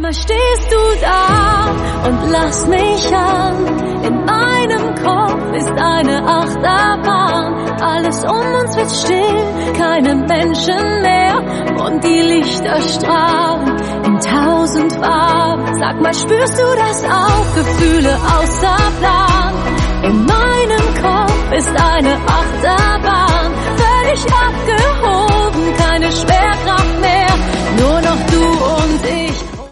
einmal stehst du da und lachst mich an. In meinem Kopf ist eine Achterbahn. Alles um uns wird still, keine Menschen mehr und die Lichter strahlen in 1000 Farben. Sag mal, spürst du das auch? Gefühle außer Plan. In meinem Kopf ist eine Achterbahn.